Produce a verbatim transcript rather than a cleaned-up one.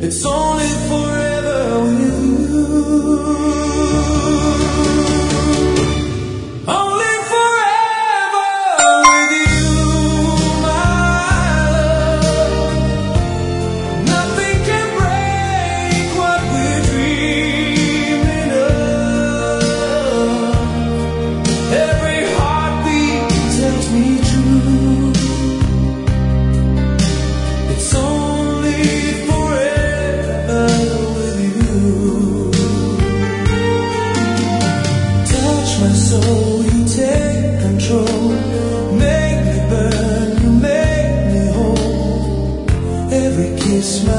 It's only forever with you. Only forever with you, my love. Nothing can break what we're dreaming of. Every heartbeat tells me true. It's only forever with you. Touch my soul, you take control. Make me burn, you make me whole. Every kiss, my